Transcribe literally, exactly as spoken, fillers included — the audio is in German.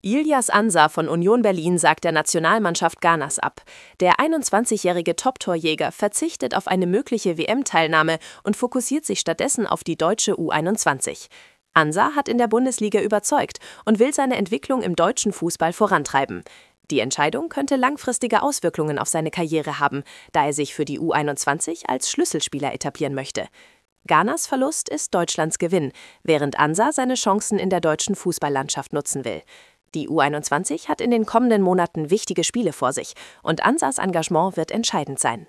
Ilyas Ansah von Union Berlin sagt der Nationalmannschaft Ghanas ab. Der einundzwanzigjährige Top-Torjäger verzichtet auf eine mögliche W M-Teilnahme und fokussiert sich stattdessen auf die deutsche U einundzwanzig. Ansah hat in der Bundesliga überzeugt und will seine Entwicklung im deutschen Fußball vorantreiben. Die Entscheidung könnte langfristige Auswirkungen auf seine Karriere haben, da er sich für die U einundzwanzig als Schlüsselspieler etablieren möchte. Ghanas Verlust ist Deutschlands Gewinn, während Ansah seine Chancen in der deutschen Fußballlandschaft nutzen will. Die U einundzwanzig hat in den kommenden Monaten wichtige Spiele vor sich und Ansahs Engagement wird entscheidend sein.